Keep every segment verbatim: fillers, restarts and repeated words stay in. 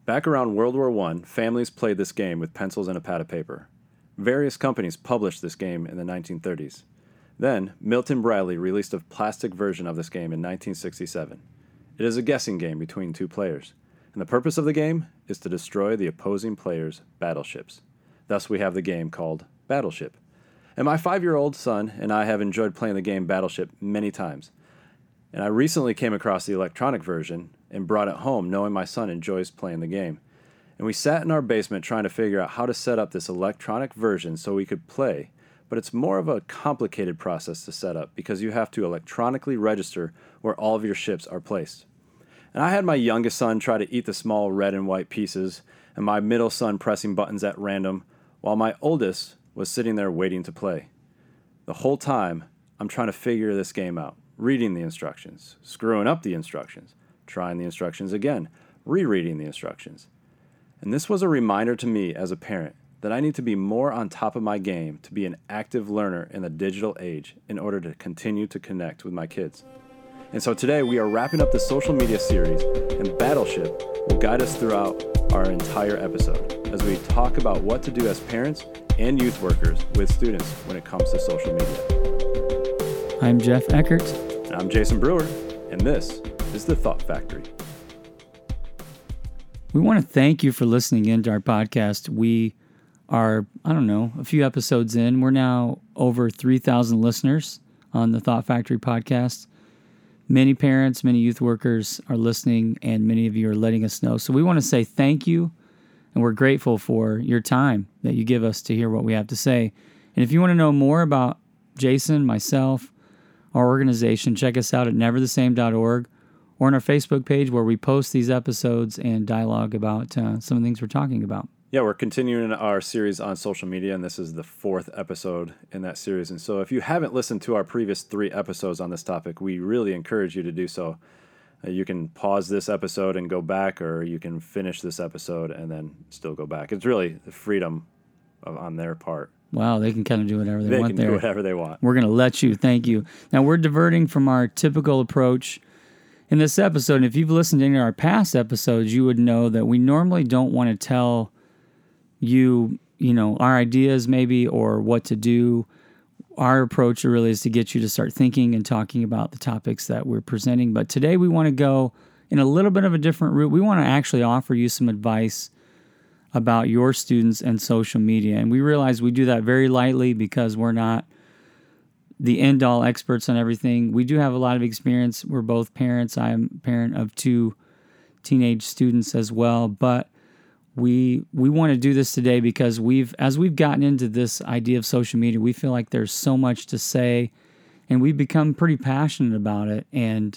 Back around World War One, families played this game with pencils and a pad of paper. Various companies published this game in the nineteen thirties. Then, Milton Bradley released a plastic version of this game in nineteen sixty-seven. It is a guessing game between two players, and the purpose of the game is to destroy the opposing player's battleships. Thus, we have the game called Battleship. And my five-year-old son and I have enjoyed playing the game Battleship many times. And I recently came across the electronic version and brought it home knowing my son enjoys playing the game. And we sat in our basement trying to figure out how to set up this electronic version so we could play, but it's more of a complicated process to set up because you have to electronically register where all of your ships are placed. And I had my youngest son try to eat the small red and white pieces, and my middle son pressing buttons at random, while my oldest was sitting there waiting to play. The whole time, I'm trying to figure this game out, reading the instructions, screwing up the instructions, trying the instructions again, rereading the instructions. And this was a reminder to me as a parent that I need to be more on top of my game to be an active learner in the digital age in order to continue to connect with my kids. And so today we are wrapping up the social media series, and Battleship will guide us throughout our entire episode as we talk about what to do as parents and youth workers with students when it comes to social media. I'm Jeff Eckert. And I'm Jason Brewer, and this is The Thought Factory. We want to thank you for listening in to our podcast. We are, I don't know, a few episodes in. We're now over three thousand listeners on the Thought Factory podcast. Many parents, many youth workers are listening, and many of you are letting us know. So we want to say thank you, and we're grateful for your time that you give us to hear what we have to say. And if you want to know more about Jason, myself, our organization, check us out at never the same dot org or on our Facebook page where we post these episodes and dialogue about uh, some of the things we're talking about. Yeah, we're continuing our series on social media, and this is the fourth episode in that series. And so if you haven't listened to our previous three episodes on this topic, we really encourage you to do so. Uh, you can pause this episode and go back, or you can finish this episode and then still go back. It's really the freedom of, on their part. Wow, they can kind of do whatever they, they want there. They there. can do whatever they want. We're going to let you. Thank you. Now, we're diverting from our typical approach in this episode. And if you've listened to any of our past episodes, you would know that we normally don't want to tell you, you know, our ideas maybe or what to do. Our approach really is to get you to start thinking and talking about the topics that we're presenting. But today we want to go in a little bit of a different route. We want to actually offer you some advice about your students and social media. And we realize we do that very lightly because we're not the end-all experts on everything. We do have a lot of experience. We're both parents. I am a parent of two teenage students as well. But we we want to do this today because we've as we've gotten into this idea of social media, we feel like there's so much to say, and we've become pretty passionate about it. And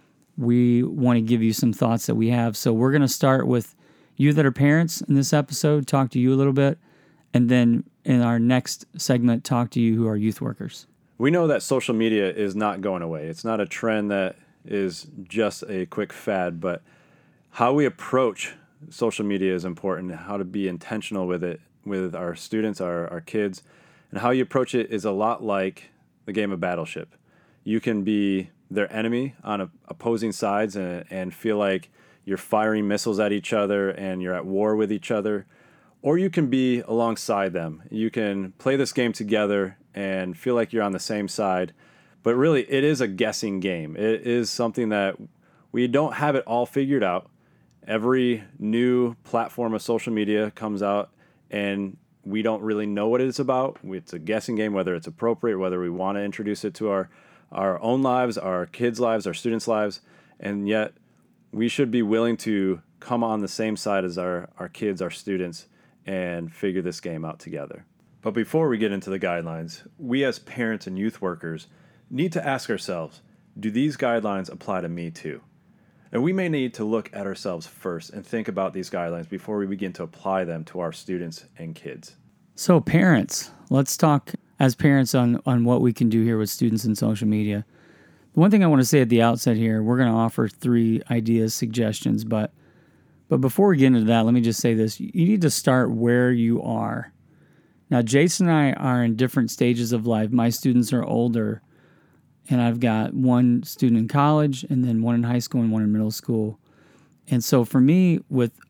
we want to give you some thoughts that we have. So we're going to start with you that are parents in this episode, talk to you a little bit, and then in our next segment, talk to you who are youth workers. We know that social media is not going away. It's not a trend that is just a quick fad, but how we approach social media is important, how to be intentional with it, with our students, our, our kids, and how you approach it is a lot like the game of Battleship. You can be their enemy on a, opposing sides and, and feel like you're firing missiles at each other and you're at war with each other, or you can be alongside them. You can play this game together and feel like you're on the same side, but really it is a guessing game. It is something that we don't have it all figured out. Every new platform of social media comes out and we don't really know what it's about. It's a guessing game, whether it's appropriate, whether we want to introduce it to our, our own lives, our kids' lives, our students' lives, and yet we should be willing to come on the same side as our, our kids, our students, and figure this game out together. But before we get into the guidelines, we as parents and youth workers need to ask ourselves, do these guidelines apply to me too? And we may need to look at ourselves first and think about these guidelines before we begin to apply them to our students and kids. So parents, let's talk as parents on, on what we can do here with students and social media. One thing I want to say at the outset here, we're going to offer three ideas, suggestions, but but before we get into that, let me just say this. You need to start where you are. Now, Jason and I are in different stages of life. My students are older, and I've got one student in college, and then one in high school and one in middle school. And so for me, with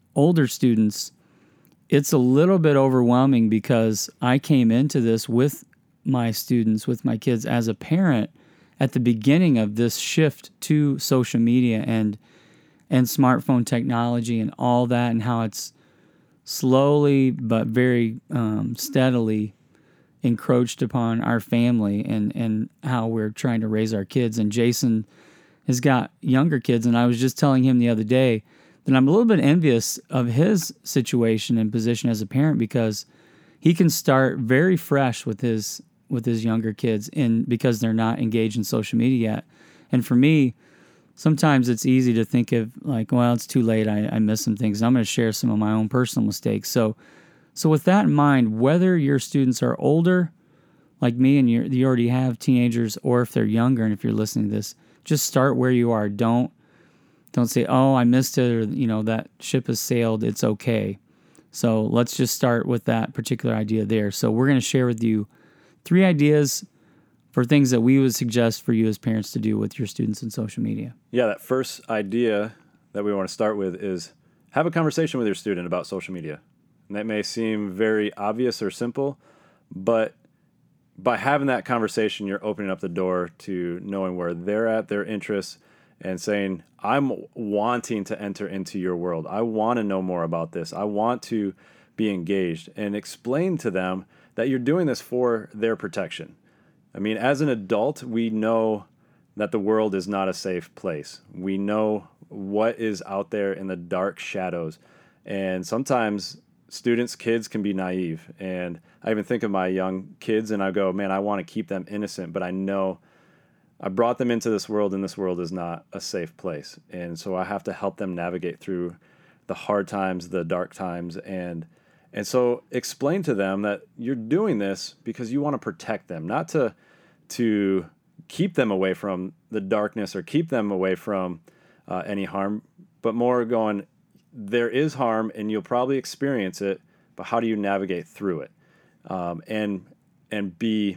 older students, it's a little bit overwhelming because I came into this with my students, with my kids as a parent at the beginning of this shift to social media and and smartphone technology and all that, and how it's slowly but very um, steadily encroached upon our family, and, and how we're trying to raise our kids. And Jason has got younger kids, and I was just telling him the other day that I'm a little bit envious of his situation and position as a parent, because he can start very fresh with his with his younger kids, in because they're not engaged in social media yet. And for me, sometimes it's easy to think of like, well, it's too late. I, I missed some things. And I'm going to share some of my own personal mistakes. So, so with that in mind, whether your students are older, like me, and you're, you already have teenagers, or if they're younger, and if you're listening to this, just start where you are. Don't don't say, oh, I missed it, or you know that ship has sailed. It's okay. So let's just start with that particular idea there. So we're going to share with you three ideas for things that we would suggest for you as parents to do with your students in social media. Yeah, that first idea that we want to start with is have a conversation with your student about social media. And that may seem very obvious or simple, but by having that conversation, you're opening up the door to knowing where they're at, their interests, and saying, I'm wanting to enter into your world. I want to know more about this. I want to be engaged, and explain to them that you're doing this for their protection. I mean, as an adult, we know that the world is not a safe place. We know what is out there in the dark shadows. And sometimes students, kids can be naive. And I even think of my young kids and I go, man, I want to keep them innocent, but I know I brought them into this world, and this world is not a safe place. And so I have to help them navigate through the hard times, the dark times, and And so explain to them that you're doing this because you want to protect them, not to to keep them away from the darkness or keep them away from uh, any harm, but more going, there is harm and you'll probably experience it, but how do you navigate through it um, and and be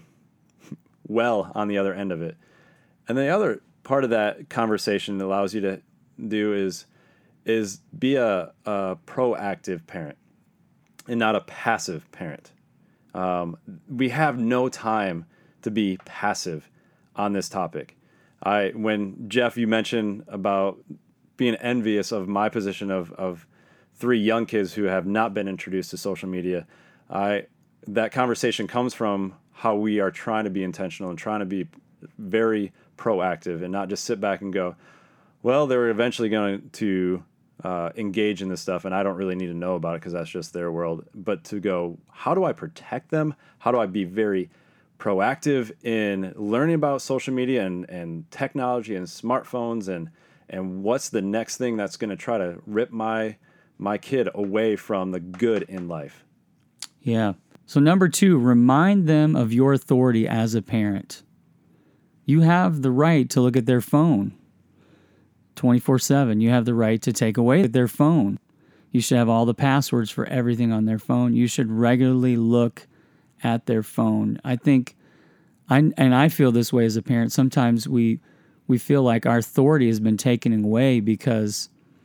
well on the other end of it? And the other part of that conversation that allows you to do is is be a, a proactive parent and not a passive parent. Um, we have no time to be passive on this topic. I, when Jeff, you mentioned about being envious of my position of, of three young kids who have not been introduced to social media, I, that conversation comes from how we are trying to be intentional and trying to be very proactive and not just sit back and go, well, they're eventually going to Uh, engage in this stuff, and I don't really need to know about it because that's just their world. But to go, how do I protect them? How do I be very proactive in learning about social media and, and technology and smartphones, and and what's the next thing that's going to try to rip my my kid away from the good in life? Yeah. So number two, remind them of your authority as a parent. You have the right to look at their phone twenty-four seven. You have the right to take away their phone. You should have all the passwords for everything on their phone. You should regularly look at their phone. I think, I and I feel this way as a parent. Sometimes we we feel like our authority has been taken away because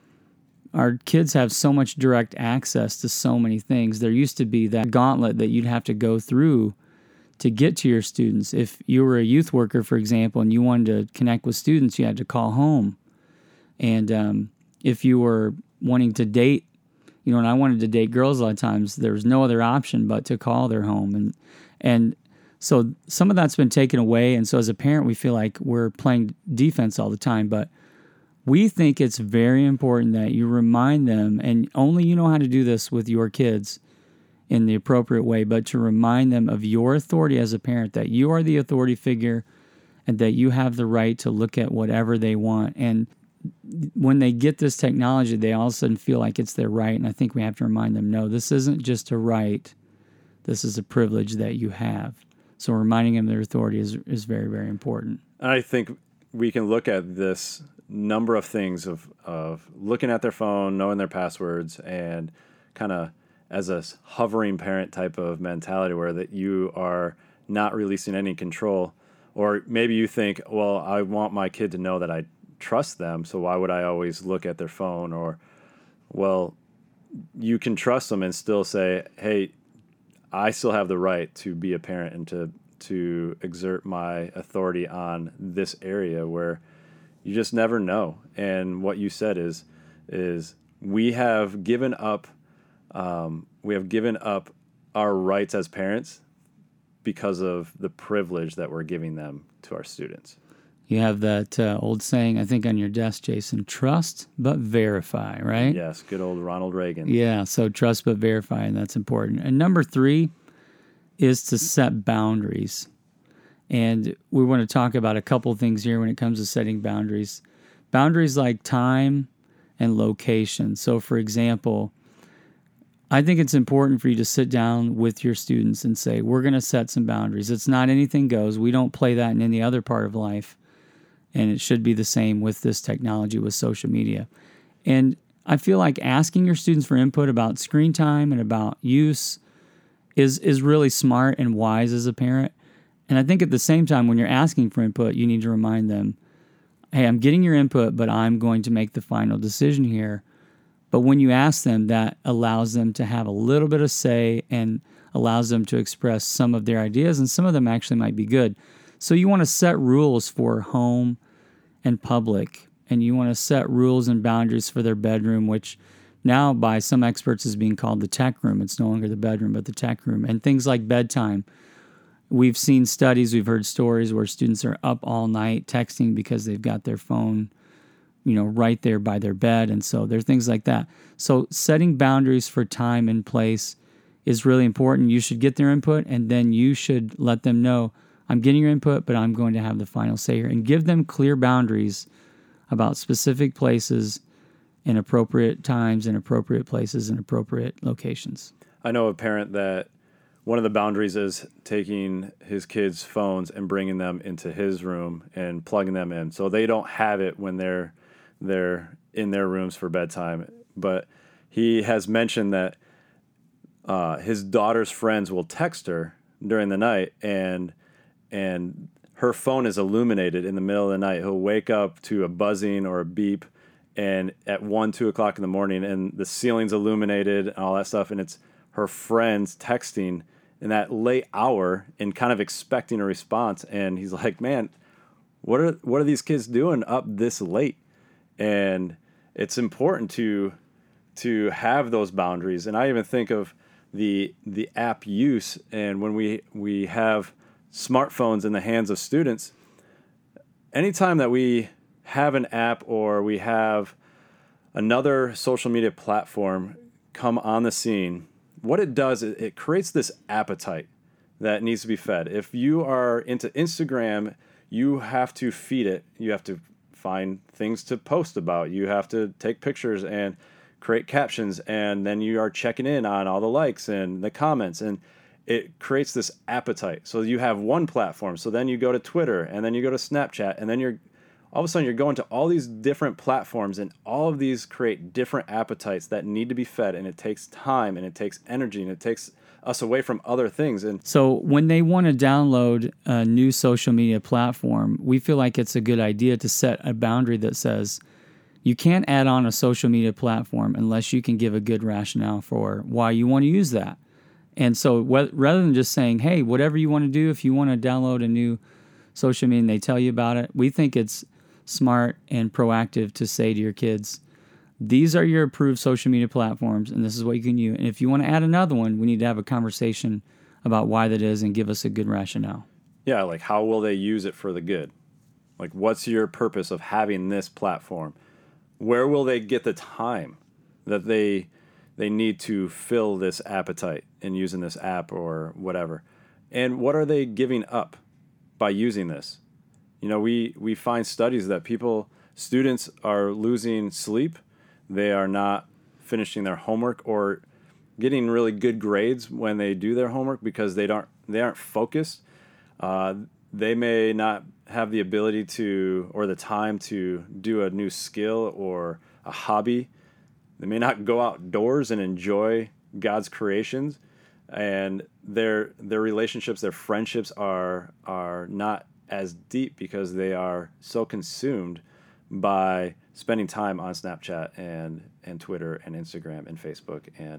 our kids have so much direct access to so many things. There used to be that gauntlet that you'd have to go through to get to your students. If you were a youth worker, for example, and you wanted to connect with students, you had to call home. And um, if you were wanting to date, you know, and I wanted to date girls a lot of times, there was no other option but to call their home. And and so some of that's been taken away. And so as a parent, we feel like we're playing defense all the time. But we think it's very important that you remind them, and only you know how to do this with your kids in the appropriate way, but to remind them of your authority as a parent, that you are the authority figure and that you have the right to look at whatever they want. And when they get this technology, they all of a sudden feel like it's their right. And I think we have to remind them, no, this isn't just a right. This is a privilege that you have. So reminding them of their authority is, is very, very important. I think we can look at this number of things of, of looking at their phone, knowing their passwords, and kind of as a hovering parent type of mentality where that you are not releasing any control. Or maybe you think, well, I want my kid to know that I trust them, so why would I always look at their phone? Or, well, you can trust them and still say, hey, I still have the right to be a parent and to to exert my authority on this area where you just never know. And what you said is is we have given up um, we have given up our rights as parents because of the privilege that we're giving them to our students. You have that uh, old saying, I think, on your desk, Jason, trust but verify, right? Yes, good old Ronald Reagan. Yeah, so trust but verify, and that's important. And number three is to set boundaries. And we want to talk about a couple things here when it comes to setting boundaries. Boundaries like time and location. So, for example, I think it's important for you to sit down with your students and say, we're going to set some boundaries. It's not anything goes. We don't play that in any other part of life. And it should be the same with this technology, with social media. And I feel like asking your students for input about screen time and about use is is really smart and wise as a parent. And I think at the same time, when you're asking for input, you need to remind them, hey, I'm getting your input, but I'm going to make the final decision here. But when you ask them, that allows them to have a little bit of say and allows them to express some of their ideas, and some of them actually might be good. So you want to set rules for home and public, and you want to set rules and boundaries for their bedroom, which now by some experts is being called the tech room. It's no longer the bedroom, but the tech room. And things like bedtime. We've seen studies, we've heard stories where students are up all night texting because they've got their phone, you know, right there by their bed. And so there are things like that. So setting boundaries for time and place is really important. You should get their input, and then you should let them know, I'm getting your input, but I'm going to have the final say here. And give them clear boundaries about specific places and appropriate times and appropriate places and appropriate locations. I know a parent that one of the boundaries is taking his kids' phones and bringing them into his room and plugging them in, so they don't have it when they're they're in their rooms for bedtime. But he has mentioned that uh, his daughter's friends will text her during the night, and and her phone is illuminated in the middle of the night. He'll wake up to a buzzing or a beep, and at one, two o'clock in the morning, and the ceiling's illuminated and all that stuff, and it's her friends texting in that late hour and kind of expecting a response. And he's like, man, what are what are these kids doing up this late? And it's important to to have those boundaries. And I even think of the the app use, and when we we have smartphones in the hands of students, anytime that we have an app or we have another social media platform come on the scene, what it does is it creates this appetite that needs to be fed. If you are into Instagram, you have to feed it. You have to find things to post about. You have to take pictures and create captions, and then you are checking in on all the likes and the comments, and it creates this appetite. So you have one platform, so then you go to Twitter, and then you go to Snapchat, and then you're all of a sudden you're going to all these different platforms, and all of these create different appetites that need to be fed, and it takes time, and it takes energy, and it takes us away from other things. And so when they want to download a new social media platform, we feel like it's a good idea to set a boundary that says you can't add on a social media platform unless you can give a good rationale for why you want to use that. And so wh- rather than just saying, hey, whatever you want to do, if you want to download a new social media and they tell you about it, we think it's smart and proactive to say to your kids, these are your approved social media platforms, and this is what you can use. And if you want to add another one, we need to have a conversation about why that is and give us a good rationale. Yeah, like how will they use it for the good? Like, what's your purpose of having this platform? Where will they get the time that they they need to fill this appetite in using this app or whatever? And what are they giving up by using this? You know, we, we find studies that people, students are losing sleep. They are not finishing their homework or getting really good grades when they do their homework because they don't they aren't focused. Uh, they may not have the ability to or the time to do a new skill or a hobby. They may not go outdoors and enjoy God's creations, and their their relationships, their friendships are are not as deep because they are so consumed by spending time on Snapchat and, and Twitter and Instagram and Facebook and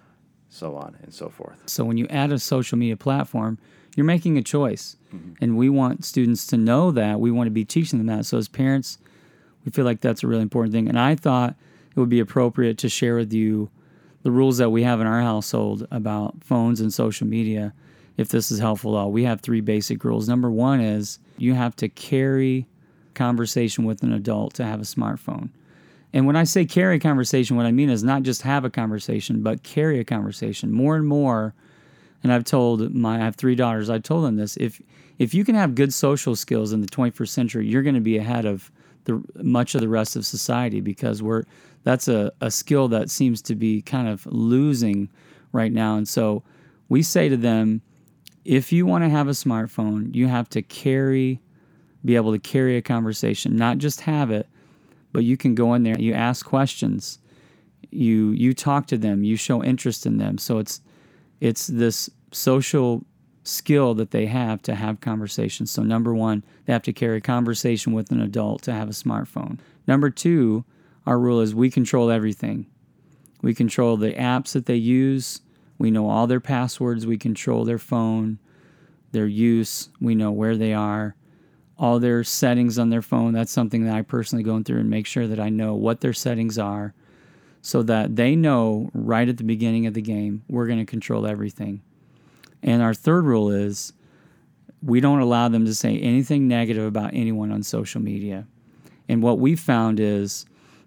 so on and so forth. So when you add a social media platform, you're making a choice. Mm-hmm. And we want students to know that. We want to be teaching them that. So as parents, we feel like that's a really important thing. And I thought it would be appropriate to share with you the rules that we have in our household about phones and social media, if this is helpful at all. We have three basic rules. Number one is you have to carry conversation with an adult to have a smartphone. And when I say carry a conversation, what I mean is not just have a conversation, but carry a conversation. More and more, and I've told my, I have three daughters, I've told them this, if if you can have good social skills in the twenty-first century, you're going to be ahead of the much of the rest of society, because we're that's a, a skill that seems to be kind of losing right now. And so we say to them, if you want to have a smartphone, you have to carry, be able to carry a conversation, not just have it, but you can go in there, you ask questions, you you talk to them, you show interest in them. So it's it's this social skill that they have to have conversations. So number one, they have to carry a conversation with an adult to have a smartphone. Number two, our rule is we control everything. We control the apps that they use. We know all their passwords. We control their phone, their use. We know where they are, all their settings on their phone. That's something that I personally go through and make sure that I know what their settings are, so that they know right at the beginning of the game, we're going to control everything. And our third rule is we don't allow them to say anything negative about anyone on social media. And what we found is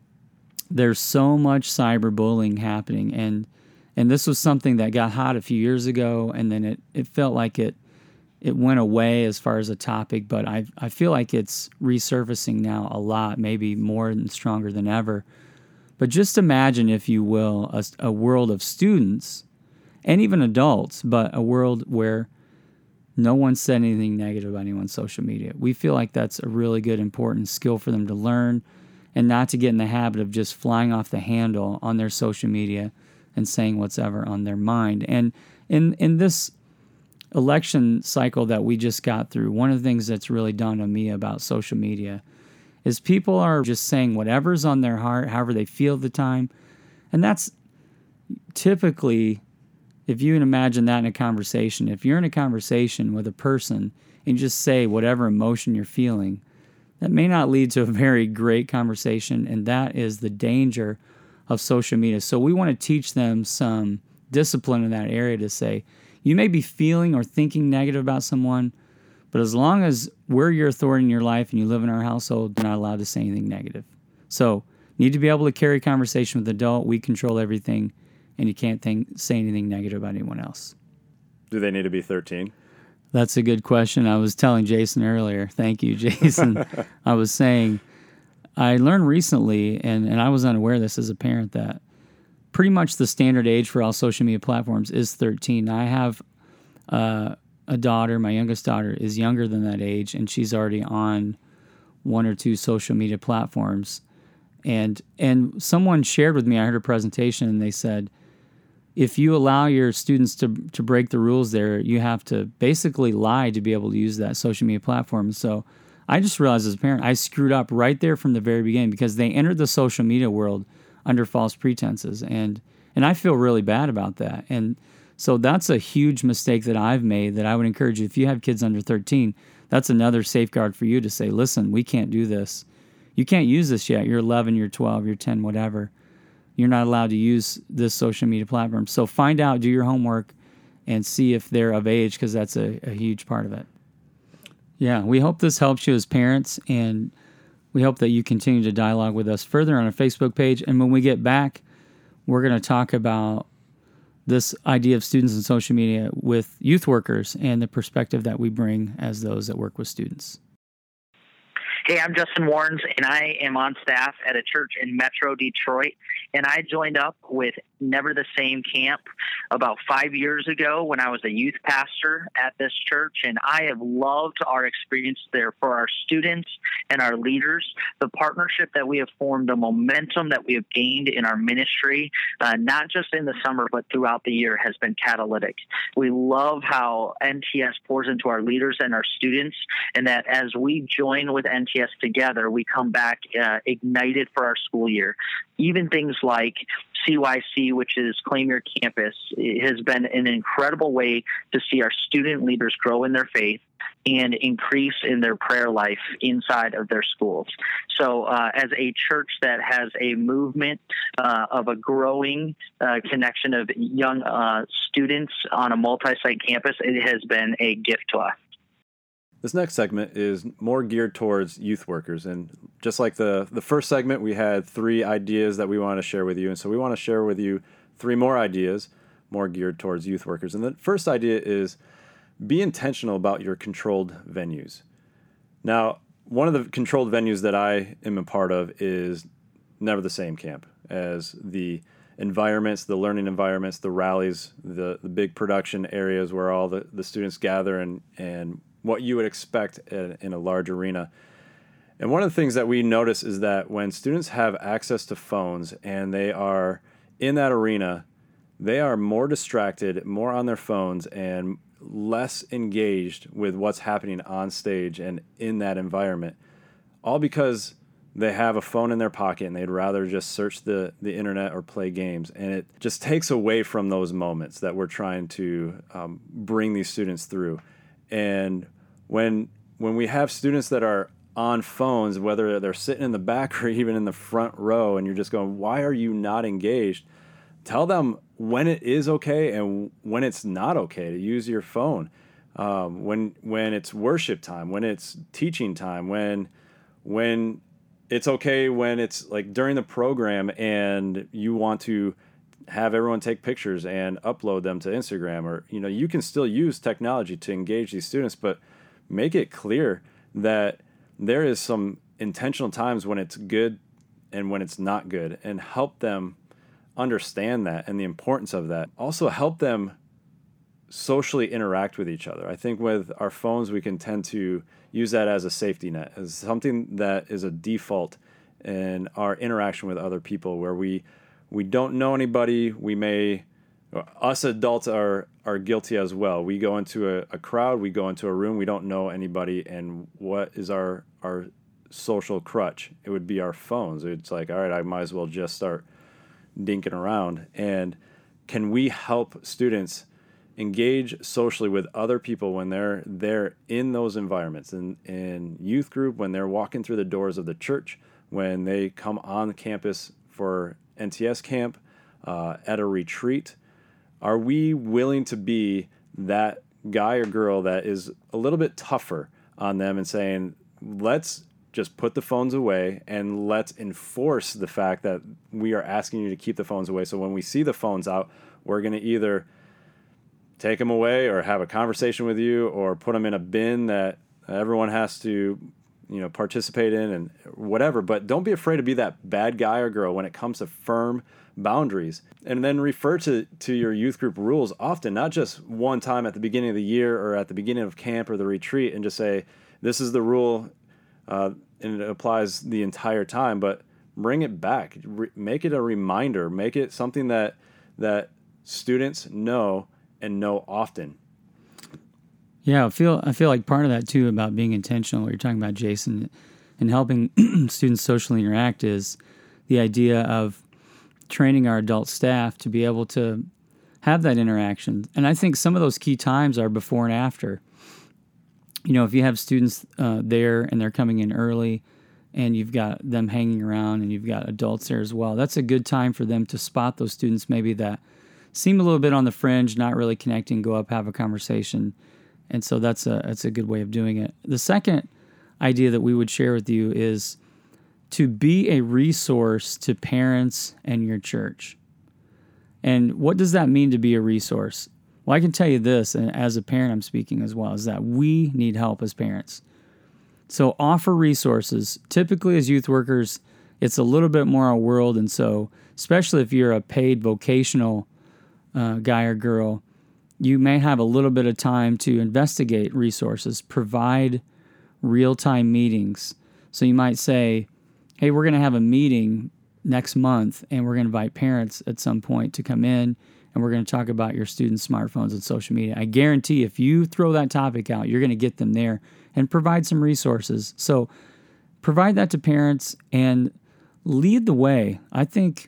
there's so much cyberbullying happening. And and this was something that got hot a few years ago, and then it, it felt like it it went away as far as a topic, but I I feel like it's resurfacing now a lot, maybe more and stronger than ever. But just imagine, if you will, a, a world of students and even adults, but a world where no one said anything negative about anyone on social media. We feel like that's a really good, important skill for them to learn, and not to get in the habit of just flying off the handle on their social media and saying what's ever on their mind. And in in this election cycle that we just got through, one of the things that's really dawned on me about social media is people are just saying whatever's on their heart, however they feel at the time. And that's typically, if you can imagine that in a conversation, if you're in a conversation with a person and you just say whatever emotion you're feeling, that may not lead to a very great conversation, and that is the danger of social media. So we want to teach them some discipline in that area to say, you may be feeling or thinking negative about someone, but as long as we're your authority in your life and you live in our household, you're not allowed to say anything negative. So you need to be able to carry a conversation with an adult. We control everything, and you can't think, say anything negative about anyone else. Do they need to be thirteen? That's a good question. I was telling Jason earlier. Thank you, Jason. I was saying, I learned recently, and, and I was unaware of this as a parent, that pretty much the standard age for all social media platforms is thirteen. I have uh, a daughter, my youngest daughter is younger than that age, and she's already on one or two social media platforms. And and someone shared with me, I heard a presentation, and they said, if you allow your students to to break the rules there, you have to basically lie to be able to use that social media platform. So I just realized as a parent, I screwed up right there from the very beginning, because they entered the social media world under false pretenses. And and I feel really bad about that. And so that's a huge mistake that I've made, that I would encourage you, if you have kids under thirteen, that's another safeguard for you to say, listen, we can't do this. You can't use this yet. You're eleven, you're twelve, you're ten, whatever. You're not allowed to use this social media platform. So find out, do your homework, and see if they're of age, because that's a, a huge part of it. Yeah, we hope this helps you as parents, and we hope that you continue to dialogue with us further on our Facebook page. And when we get back, we're going to talk about this idea of students and social media with youth workers and the perspective that we bring as those that work with students. Hey, I'm Justin Warrens, and I am on staff at a church in Metro Detroit, and I joined up with Never the Same Camp about five years ago when I was a youth pastor at this church, and I have loved our experience there for our students and our leaders. The partnership that we have formed, the momentum that we have gained in our ministry, uh, not just in the summer but throughout the year, has been catalytic. We love how N T S pours into our leaders and our students, and that as we join with N T S, T S together, we come back uh, ignited for our school year. Even things like C Y C, which is Claim Your Campus, it has been an incredible way to see our student leaders grow in their faith and increase in their prayer life inside of their schools. So uh, as a church that has a movement uh, of a growing uh, connection of young uh, students on a multi-site campus, it has been a gift to us. This next segment is more geared towards youth workers. And just like the, the first segment, we had three ideas that we want to share with you. And so we want to share with you three more ideas, more geared towards youth workers. And the first idea is be intentional about your controlled venues. Now, one of the controlled venues that I am a part of is Never the Same Camp, as the environments, the learning environments, the rallies, the, the big production areas where all the, the students gather and, and what you would expect in, in a large arena. And one of the things that we notice is that when students have access to phones and they are in that arena, they are more distracted, more on their phones, and less engaged with what's happening on stage and in that environment, all because they have a phone in their pocket and they'd rather just search the, the internet or play games. And it just takes away from those moments that we're trying to um, bring these students through. And when when we have students that are on phones, whether they're sitting in the back or even in the front row, and you're just going, why are you not engaged? Tell them when it is okay and when it's not okay to use your phone. Um, when when it's worship time, when it's teaching time, when when it's okay when it's like during the program and you want to have everyone take pictures and upload them to Instagram, or you know, you can still use technology to engage these students, but make it clear that there is some intentional times when it's good and when it's not good, and help them understand that and the importance of that. Also help them socially interact with each other. I think with our phones, we can tend to use that as a safety net, as something that is a default in our interaction with other people, where we we don't know anybody. We may, us adults are are guilty as well. We go into a, a crowd, we go into a room, we don't know anybody, and what is our our social crutch? It would be our phones. It's like, all right, I might as well just start dinking around. And can we help students engage socially with other people when they're they're in those environments, in, in youth group, when they're walking through the doors of the church, when they come on campus for N T S camp, uh, at a retreat? Are we willing to be that guy or girl that is a little bit tougher on them and saying, let's just put the phones away and let's enforce the fact that we are asking you to keep the phones away. So when we see the phones out, we're going to either take them away or have a conversation with you or put them in a bin that everyone has to, you know, participate in and whatever. But don't be afraid to be that bad guy or girl when it comes to firm boundaries. And then refer to, to your youth group rules often, not just one time at the beginning of the year or at the beginning of camp or the retreat, and just say, this is the rule. Uh, and it applies the entire time, but bring it back. Re- make it a reminder. Make it something that that students know and know often. Yeah, I feel I feel like part of that too about being intentional. What you're talking about, Jason, and helping students socially interact is the idea of training our adult staff to be able to have that interaction. And I think some of those key times are before and after. You know, if you have students uh, there and they're coming in early and you've got them hanging around and you've got adults there as well, that's a good time for them to spot those students maybe that seem a little bit on the fringe, not really connecting, go up, have a conversation. And so that's a that's a good way of doing it. The second idea that we would share with you is to be a resource to parents and your church. And what does that mean to be a resource? Well, I can tell you this, and as a parent I'm speaking as well, is that we need help as parents. So offer resources. Typically as youth workers, it's a little bit more our world, and so especially if you're a paid vocational uh, guy or girl, you may have a little bit of time to investigate resources, provide real-time meetings. So you might say, hey, we're going to have a meeting next month, and we're going to invite parents at some point to come in, and we're going to talk about your students' smartphones and social media. I guarantee if you throw that topic out, you're going to get them there and provide some resources. So provide that to parents and lead the way. I think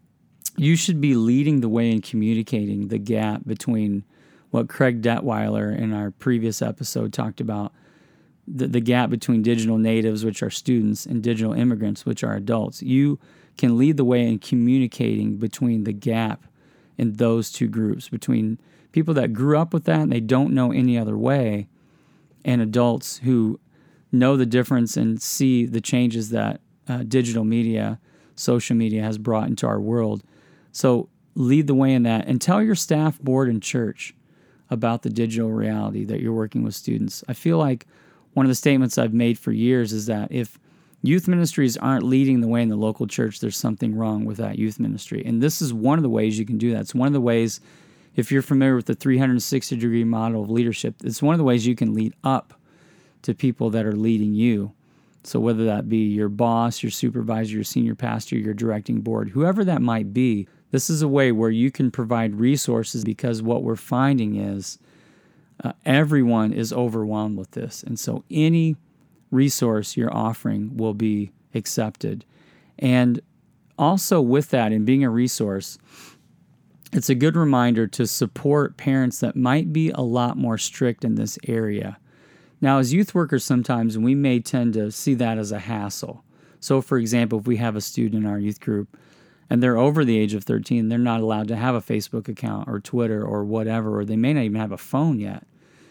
you should be leading the way in communicating the gap between what Craig Detweiler in our previous episode talked about, the, the gap between digital natives, which are students, and digital immigrants, which are adults. You can lead the way in communicating between the gap in those two groups, between people that grew up with that and they don't know any other way, and adults who know the difference and see the changes that uh, digital media, social media has brought into our world. So lead the way in that, and tell your staff, board, and church about the digital reality that you're working with students. I feel like one of the statements I've made for years is that if youth ministries aren't leading the way in the local church, there's something wrong with that youth ministry. And this is one of the ways you can do that. It's one of the ways, if you're familiar with the three hundred sixty degree model of leadership, it's one of the ways you can lead up to people that are leading you. So whether that be your boss, your supervisor, your senior pastor, your directing board, whoever that might be, this is a way where you can provide resources, because what we're finding is uh, everyone is overwhelmed with this. And so any resource you're offering will be accepted. And also with that, in being a resource, it's a good reminder to support parents that might be a lot more strict in this area. Now, as youth workers, sometimes we may tend to see that as a hassle. So, for example, if we have a student in our youth group and they're over the age of thirteen, they're not allowed to have a Facebook account or Twitter or whatever, or they may not even have a phone yet.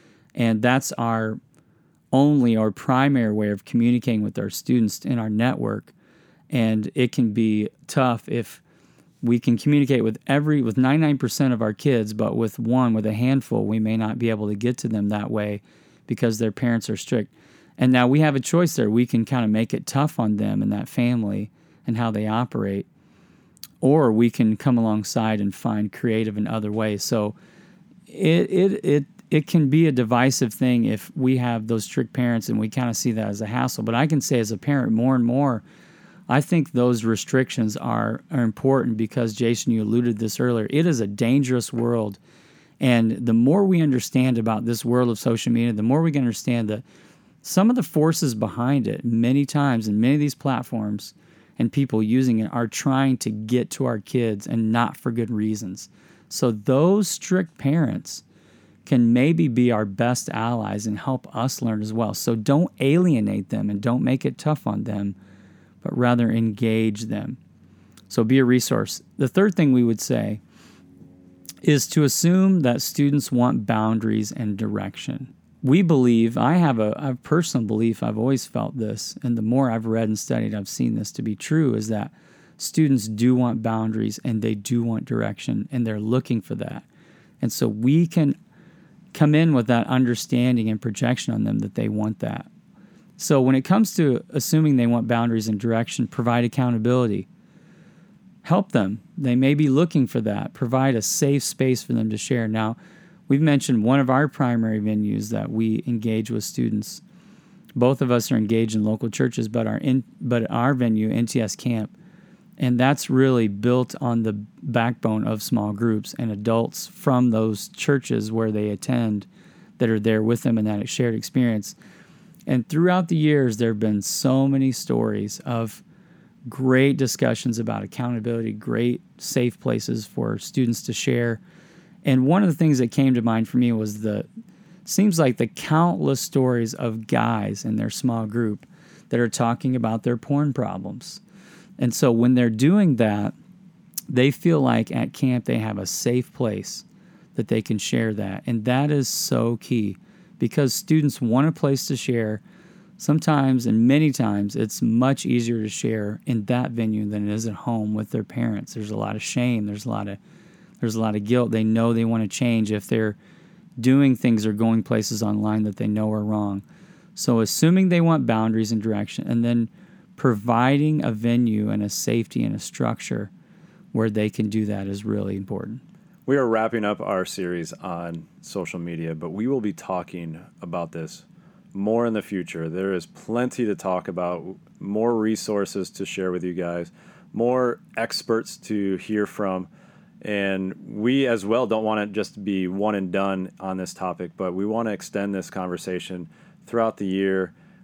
And that's our only or primary way of communicating with our students in our network. And it can be tough if we can communicate with every with ninety-nine percent of our kids, but with one, with a handful, we may not be able to get to them that way because their parents are strict. And now we have a choice there. We can kind of make it tough on them and that family and how they operate, or we can come alongside and find creative in other ways. So it it it it can be a divisive thing if we have those strict parents and we kind of see that as a hassle. But I can say as a parent, more and more, I think those restrictions are, are important because, Jason, you alluded to this earlier, it is a dangerous world. And the more we understand about this world of social media, the more we can understand that some of the forces behind it, many times, and many of these platforms and people using it are trying to get to our kids and not for good reasons. So those strict parents can maybe be our best allies and help us learn as well. So don't alienate them and don't make it tough on them, but rather engage them. So be a resource. The third thing we would say is to assume that students want boundaries and direction. We believe, I have a, a personal belief, I've always felt this, and the more I've read and studied, I've seen this to be true, is that students do want boundaries and they do want direction, and they're looking for that. And so we can come in with that understanding and projection on them that they want that. So when it comes to assuming they want boundaries and direction, provide accountability. Help them. They may be looking for that. Provide a safe space for them to share. Now, we've mentioned one of our primary venues that we engage with students. Both of us are engaged in local churches, but our in, but our venue, N T S Camp, and that's really built on the backbone of small groups and adults from those churches where they attend that are there with them in that shared experience. And throughout the years, there have been so many stories of great discussions about accountability, great safe places for students to share. And one of the things that came to mind for me was the, seems like the countless stories of guys in their small group that are talking about their porn problems. And so when they're doing that, they feel like at camp they have a safe place that they can share that. And that is so key because students want a place to share. Sometimes, and many times, it's much easier to share in that venue than it is at home with their parents. There's a lot of shame. There's a lot of there's a lot of guilt. They know they want to change if they're doing things or going places online that they know are wrong. So assuming they want boundaries and direction, and then providing a venue and a safety and a structure where they can do that is really important. We are wrapping up our series on social media, but we will be talking about this more in the future. There is plenty to talk about, more resources to share with you guys, more experts to hear from. And we as well don't want to just be one and done on this topic, but we want to extend this conversation throughout the year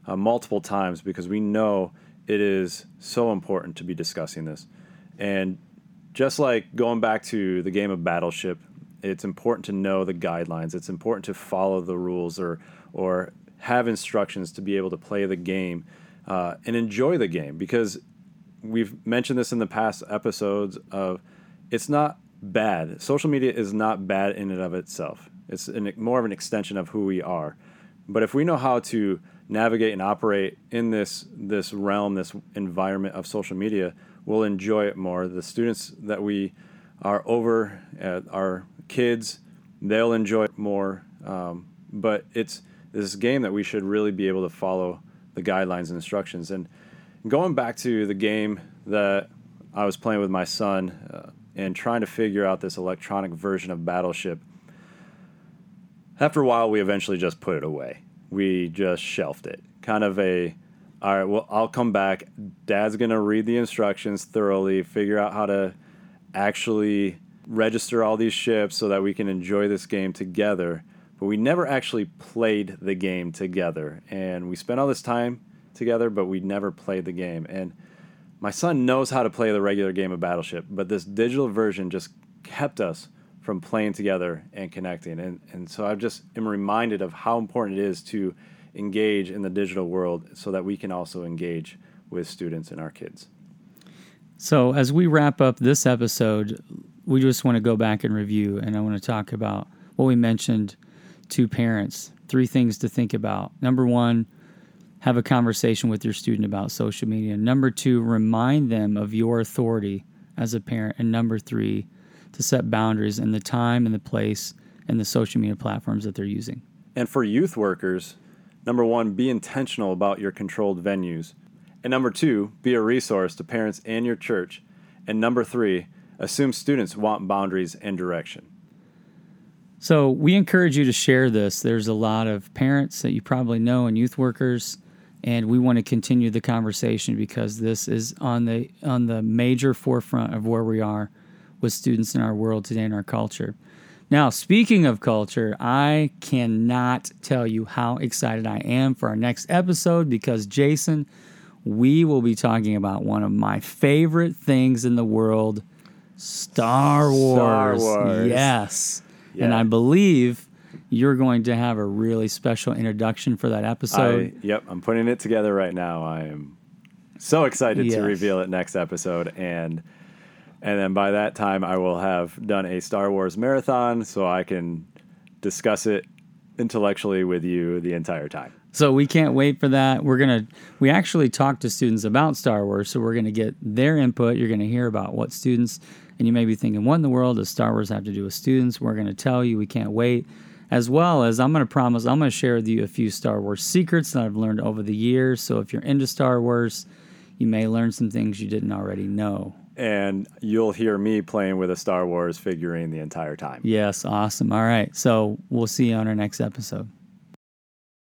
uh, multiple times because we know it is so important to be discussing this. And just like going back to the game of Battleship, it's important to know the guidelines. It's important to follow the rules or or have instructions to be able to play the game uh, and enjoy the game, because we've mentioned this in the past episodes of it's not bad. Social media is not bad in and of itself. It's an, more of an extension of who we are. But if we know how to navigate and operate in this this realm, this environment of social media, we'll enjoy it more. The students that we are over, uh, our kids, they'll enjoy it more. Um, but it's this game that we should really be able to follow the guidelines and instructions. And going back to the game that I was playing with my son uh, and trying to figure out this electronic version of Battleship, after a while, we eventually just put it away. We just shelved it. Kind of a, all right, well, I'll come back. Dad's going to read the instructions thoroughly, figure out how to actually register all these ships so that we can enjoy this game together. But we never actually played the game together. And we spent all this time together, but we never played the game. And my son knows how to play the regular game of Battleship, but this digital version just kept us from playing together and connecting. And and so I just am reminded of how important it is to engage in the digital world so that we can also engage with students and our kids. So as we wrap up this episode, we just want to go back and review, and I want to talk about what we mentioned to parents. Three things to think about. Number one, have a conversation with your student about social media. Number two, remind them of your authority as a parent. And number three, to set boundaries in the time and the place and the social media platforms that they're using. And for youth workers, number one, be intentional about your controlled venues. And number two, be a resource to parents and your church. And number three, assume students want boundaries and direction. So we encourage you to share this. There's a lot of parents that you probably know and youth workers, and we want to continue the conversation because this is on the on the major forefront of where we are with students in our world today in our culture. Now, speaking of culture, I cannot tell you how excited I am for our next episode because, Jason, we will be talking about one of my favorite things in the world, Star Wars. Star Wars. Yes. Yeah. And I believe you're going to have a really special introduction for that episode. I, yep, I'm putting it together right now. I am so excited Yes. to reveal it next episode. And and then by that time, I will have done a Star Wars marathon so I can discuss it intellectually with you the entire time. So we can't wait for that. We're going to, we actually talk to students about Star Wars, so we're going to get their input. You're going to hear about what students, and you may be thinking, what in the world does Star Wars have to do with students? We're going to tell you. We can't wait. As well as I'm going to promise, I'm going to share with you a few Star Wars secrets that I've learned over the years. So if you're into Star Wars, you may learn some things you didn't already know. And you'll hear me playing with a Star Wars figurine the entire time. Yes, awesome. All right. So we'll see you on our next episode.